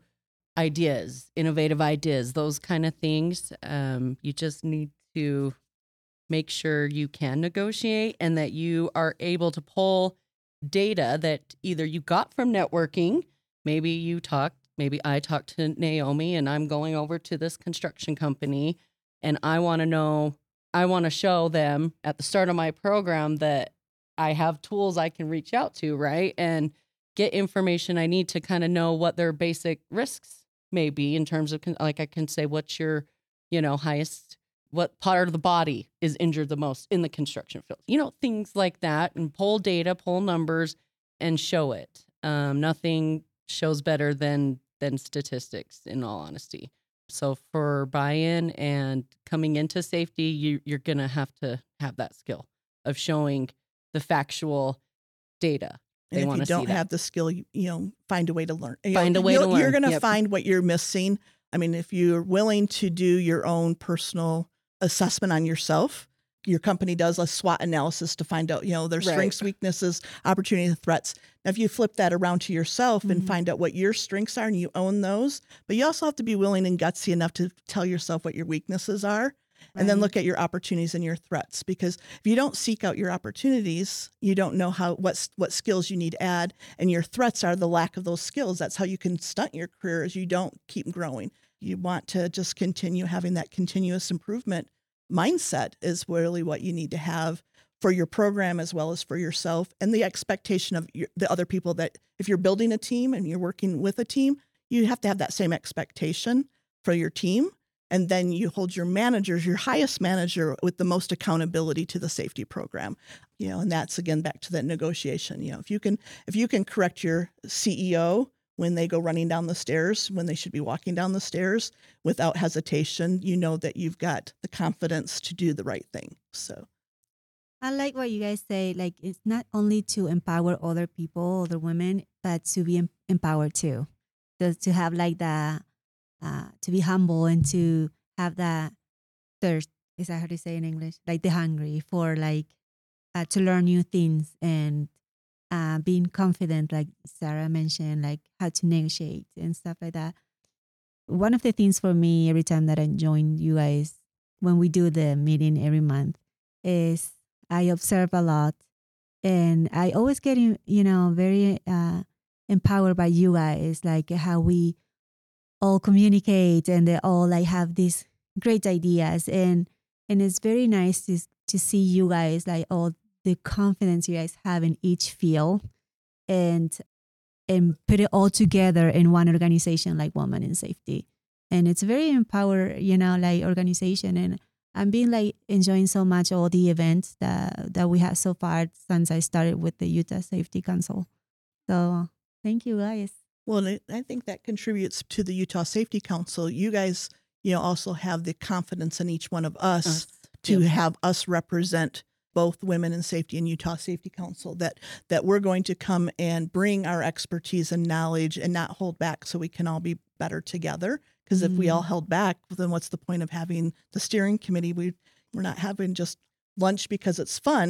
ideas, innovative ideas, those kind of things. Um, you just need to make sure you can negotiate and that you are able to pull data that either you got from networking. Maybe you talked, maybe I talked to Naomi and I'm going over to this construction company and I want to know, I want to show them at the start of my program that I have tools I can reach out to, right? And get information I need to kind of know what their basic risks may be in terms of, like, I can say, what's your, you know, highest, what part of the body is injured the most in the construction field? You know, things like that, and pull data, pull numbers, and show it. Um, nothing shows better than than statistics, in all honesty. So for buy-in and coming into safety, you, you're going to have to have that skill of showing the factual data. They And if want you to see don't that. have the skill, you, you know, find a way to learn. You Find know, a way you'll- to learn. You're going to Yep. find what you're missing. I mean, if you're willing to do your own personal assessment on yourself, your company does a SWOT analysis to find out, you know, their Right. strengths, weaknesses, opportunities, and threats. Now, if you flip that around to yourself and Mm-hmm. Mhm. find out what your strengths are and you own those, but you also have to be willing and gutsy enough to tell yourself what your weaknesses are. And then Right. look at your opportunities and your threats, because if you don't seek out your opportunities, you don't know how what what skills you need to add, and your threats are the lack of those skills. That's how you can stunt your career, as you don't keep growing. You want to just continue having that continuous improvement mindset is really what you need to have for your program as well as for yourself, and the expectation of your, the other people that if you're building a team and you're working with a team, you have to have that same expectation for your team. And then you hold your managers, your highest manager, with the most accountability to the safety program. You know, and that's again back to that negotiation. You know, if you can if you can correct your C E O when they go running down the stairs, when they should be walking down the stairs without hesitation, you know that you've got the confidence to do the right thing. So I like what you guys say. Like, it's not only to empower other people, other women, but to be em- empowered too. To, to have like the, uh, to be humble and to have that thirst. Is that how to say in English? Like the hungry for like, uh, to learn new things and uh, being confident, like Sarah mentioned, like how to negotiate and stuff like that. One of the things for me every time that I join you guys, when we do the meeting every month, is I observe a lot, and I always get, you know, very uh, empowered by you guys, like how we all communicate and they all like have these great ideas, and and it's very nice to to see you guys like all the confidence you guys have in each field, and and put it all together in one organization like Women in Safety, and it's very empowered, you know, like organization. And I'm being like enjoying so much all the events that that we have so far since I started with the Utah Safety Council. So thank you guys. Well, and I I think that contributes to the Utah Safety Council. You guys, you know, also have the confidence in each one of us Us, to yep. have us represent both Women in Safety and Utah Safety Council, that that we're going to come and bring our expertise and knowledge and not hold back, so we can all be better together. Because if we all held back, then what's the point of having the steering committee? We, we're not having just lunch because it's fun.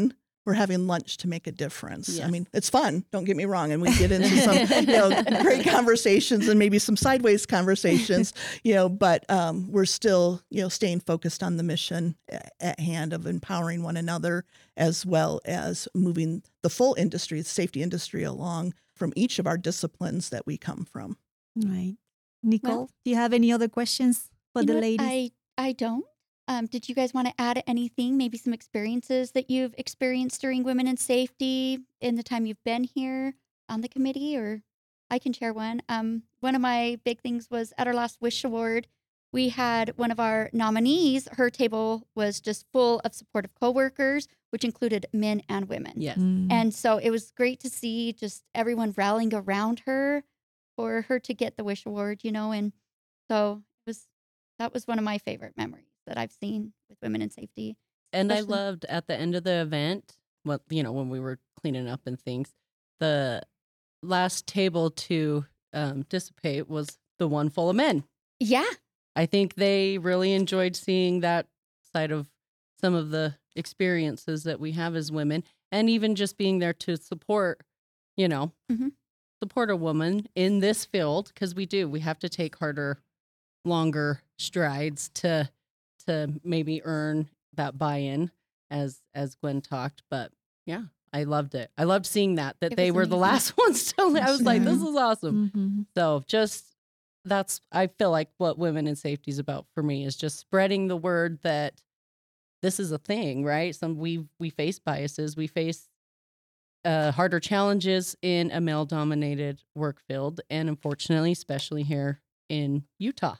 we're having lunch to make a difference. Yes. I mean, it's fun. Don't get me wrong. And we get into some, you know, great conversations and maybe some sideways conversations, you know, but um, we're still, you know, staying focused on the mission at hand of empowering one another, as well as moving the full industry, the safety industry along from each of our disciplines that we come from. Right. Nicole, Well- do you have any other questions for You the know what? ladies? I, I don't. Um, did you guys want to add anything, maybe some experiences that you've experienced during Women in Safety in the time you've been here on the committee? Or I can share one. Um, one of my big things was at our last Wish Award, we had one of our nominees, her table was just full of supportive coworkers, which included men and women. Yes. Mm. And so it was great to see just everyone rallying around her for her to get the Wish Award, you know, and so it was, that was one of my favorite memories that I've seen with Women in Safety. And I Especially- loved at the end of the event, what you know, when we were cleaning up and things, the last table to um, dissipate was the one full of men. Yeah. I think they really enjoyed seeing that side of some of the experiences that we have as women, and even just being there to support, you know, Mhm. support a woman in this field, because we do. We have to take harder, longer strides to to maybe earn that buy-in, as as Gwen talked. But yeah, I loved it. I loved seeing that that It they was were the amazing. last ones to. I was like, this is awesome. Mhm. So just that's I feel like what Women in Safety is about for me is just spreading the word that this is a thing, right? Some we we face biases, we face uh, harder challenges in a male-dominated work field, and unfortunately, especially here in Utah.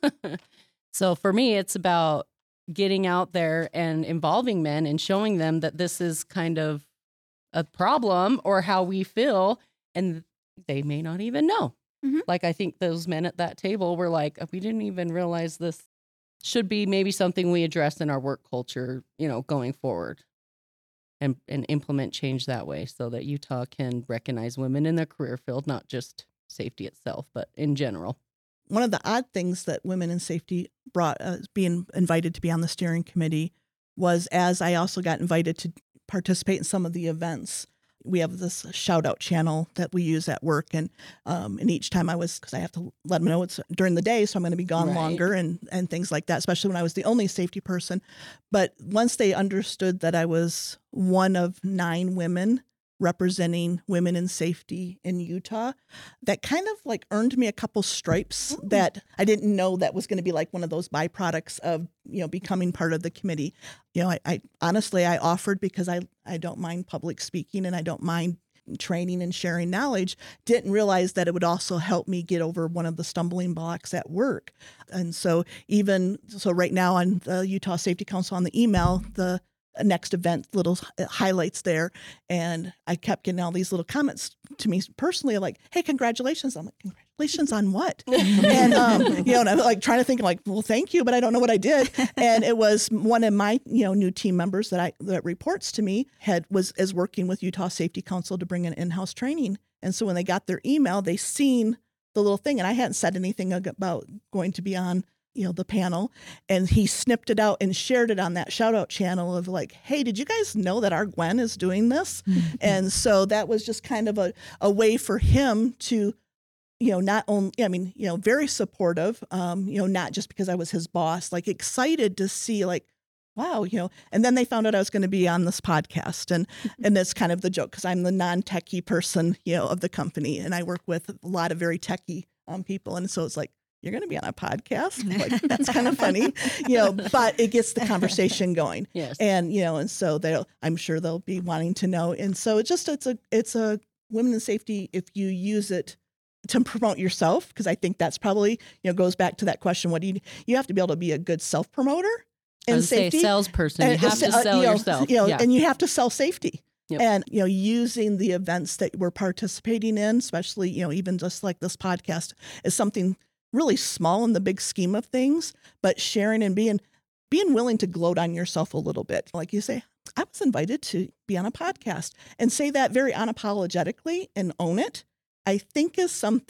So for me, it's about getting out there and involving men and showing them that this is kind of a problem or how we feel, and they may not even know. Mhm. Like, I think those men at that table were like, we didn't even realize this should be maybe something we address in our work culture, you know, going forward, and, and implement change that way so that Utah can recognize women in their career field, not just safety itself, but in general. One of the odd things that Women in Safety brought, uh, being invited to be on the steering committee, was as I also got invited to participate in some of the events. We have this shout out channel that we use at work. And um, and each time I was, because I have to let them know it's during the day, so I'm going to be gone Right. longer and, and things like that, especially when I was the only safety person. But once they understood that I was one of nine women representing women in safety in Utah, that kind of like earned me a couple stripes Ooh. that I didn't know that was going to be like one of those byproducts of, you know, becoming part of the committee. You know, I, I honestly, I offered because I, I don't mind public speaking and I don't mind training and sharing knowledge. Didn't realize that it would also help me get over one of the stumbling blocks at work. And so even, so right now on the Utah Safety Council on the email, the next event little highlights there, and I kept getting all these little comments to me personally like, hey, congratulations. I'm like, congratulations on what? And um you know, and I'm like trying to think, like, well, thank you, but I don't know what I did. And it was one of my, you know, new team members that I that reports to me had was is working with Utah Safety Council to bring in in-house training. And so when they got their email, they seen the little thing, and I hadn't said anything about going to be on, you know, the panel, and he snipped it out and shared it on that shout out channel of like, hey, did you guys know that our Gwen is doing this? Mm-hmm. And so that was just kind of a, a way for him to, you know, not only, I mean, you know, very supportive, um, you know, not just because I was his boss, like excited to see like, wow, you know, and then they found out I was going to be on this podcast, and, and that's kind of the joke, because I'm the non-techie person, you know, of the company, and I work with a lot of very techie um, people. And so it's like, you're going to be on a podcast? Like, that's kind of funny, you know, but it gets the conversation going. Yes. And, you know, and so they'll, I'm sure they'll be wanting to know. And so it's just, it's a, it's a Women in Safety, if you use it to promote yourself, because I think that's probably, you know, goes back to that question. What do you, you have to be able to be a good self-promoter I in was gonna say, safety. salesperson, you And have it's, to uh, sell you know, yourself. You know, yeah. and you have to sell safety. Yep. And, you know, using the events that we're participating in, especially, you know, even just like this podcast, is something really small in the big scheme of things, but sharing and being, being willing to gloat on yourself a little bit. Like you say, I was invited to be on a podcast, and say that very unapologetically and own it, I think is something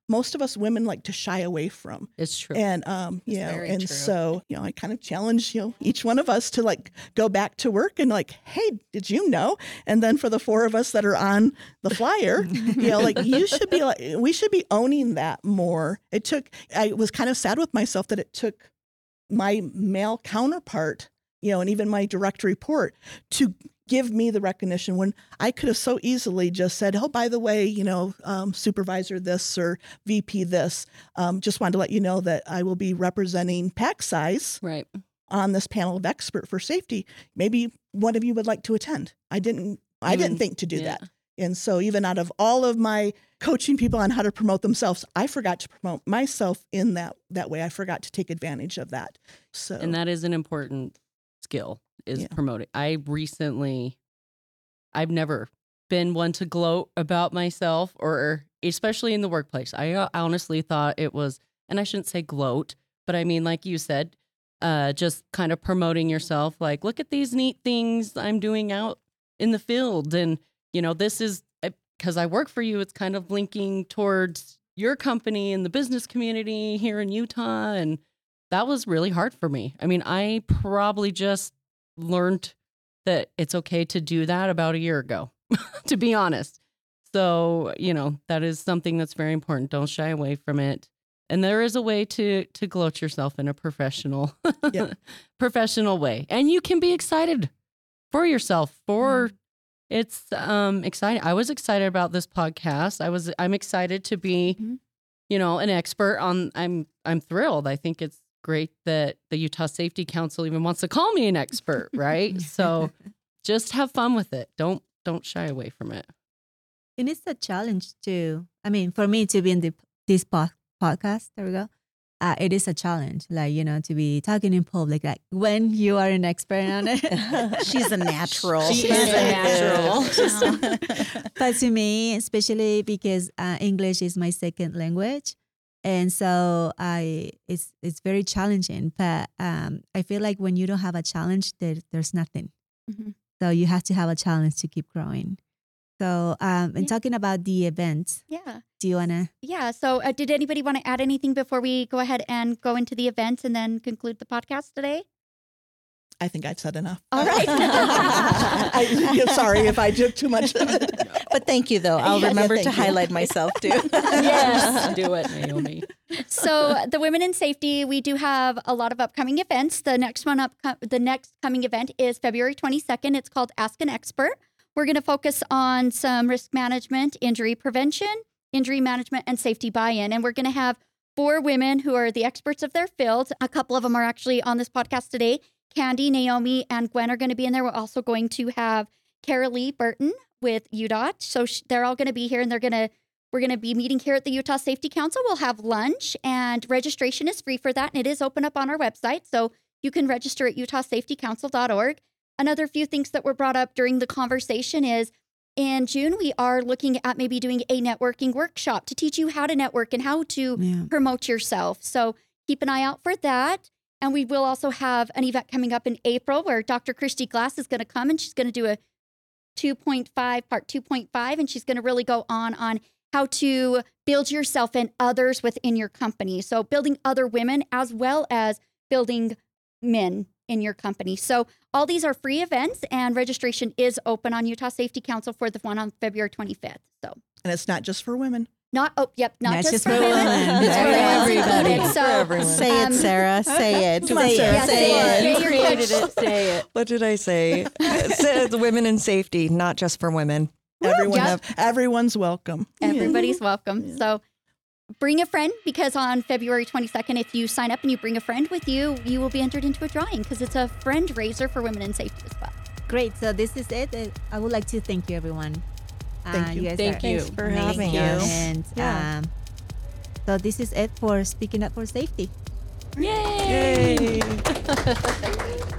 most of us women like to shy away from. It's true. And, um, you know, very and true. so, you know, I kind of challenge, you know, each one of us to like go back to work and like, hey, did you know? And then for the four of us that are on the flyer, you know, like you should be like, we should be owning that more. It took, I was kind of sad with myself that it took my male counterpart, you know, and even my direct report to give me the recognition when I could have so easily just said, oh, by the way, you know, um, supervisor this or V P this. Um, just wanted to let you know that I will be representing Pack Size Right. on this panel of expert for safety. Maybe one of you would like to attend. I didn't, I Even- didn't think to do yeah. that. And so even out of all of my coaching people on how to promote themselves, I forgot to promote myself in that, that way. I forgot to take advantage of that. So, And that is an important skill, is Yeah. promoting. I recently, I've never been one to gloat about myself, or especially in the workplace. I uh, honestly thought it was, and I shouldn't say gloat, but I mean, like you said, uh, just kind of promoting yourself. Like, look at these neat things I'm doing out in the field. And, you know, this is, because I work for you, it's kind of linking towards your company and the business community here in Utah. And that was really hard for me. I mean, I probably just learned that it's okay to do that about a year ago, to be honest. So, you know, that is something that's very important. Don't shy away from it. And there is a way to to gloat yourself in a professional, Yep. professional way. And you can be excited for yourself, for it's um exciting. I was excited about this podcast. I was I'm excited to be, Mhm. you know, an expert on I'm I'm thrilled. I think it's great that the Utah Safety Council even wants to call me an expert, right? So just have fun with it. Don't don't shy away from it. And it's a challenge too. I mean, for me to be in the, this po- podcast, there we go. Uh, it is a challenge, like, you know, to be talking in public, like when you are an expert on it. She's a natural. She is a natural. But to me, especially because uh, English is my second language, and so I it's it's very challenging. But um, I feel like when you don't have a challenge, there there's nothing. Mhm. So you have to have a challenge to keep growing. So um, and Yeah. talking about the event, Yeah. do you wanna? Yeah. So, uh, did anybody want to add anything before we go ahead and go into the event and then conclude the podcast today? I think I've said enough. All right. I, I'm sorry if I took too much. But thank you, though. I'll Yeah, remember thank to you. highlight myself, too. Yes, do it, Naomi. So, the Women in Safety, we do have a lot of upcoming events. The next one up, the next coming event is February twenty-second. It's called Ask an Expert. We're going to focus on some risk management, injury prevention, injury management, and safety buy-in. And we're going to have four women who are the experts of their field. A couple of them are actually on this podcast today. Candy, Naomi, and Gwen are going to be in there. We're also going to have Carolee Burton with U D O T. So sh- they're all going to be here, and they're going to we're going to be meeting here at the Utah Safety Council. We'll have lunch, and registration is free for that, and it is open up on our website. So you can register at utah safety council dot org. Another few things that were brought up during the conversation is in June, we are looking at maybe doing a networking workshop to teach you how to network and how to Yeah. promote yourself. So keep an eye out for that. And we will also have an event coming up in April where Doctor Christy Glass is going to come, and she's going to do a two point five, part two point five, and she's going to really go on on how to build yourself and others within your company. So building other women as well as building men in your company. So all these are free events, and registration is open on Utah Safety Council for the one on February twenty-fifth. So And it's not just for women. not, oh, yep, not, Not just, just for for women. women. It's for For everyone everybody. included. So, everyone. Say Um, it, Sarah. Say it. Come on, Say Sarah. yeah, it. say Say it. it. Get your Created coach- it. Say it. What did I say? It says women in safety, not just for women. Everyone, Yep. everyone's welcome. Everybody's welcome. So bring a friend, because on February twenty-second, if you sign up and you bring a friend with you, you will be entered into a drawing because it's a friend raiser for women in safety as well. Great. So this is it. Uh, I would like to thank you, everyone. Thank you. guys Thank are you. Thanks for amazing. having you. us. And Yeah. um, so this is it for Speaking Up for Safety. Yay! Yay.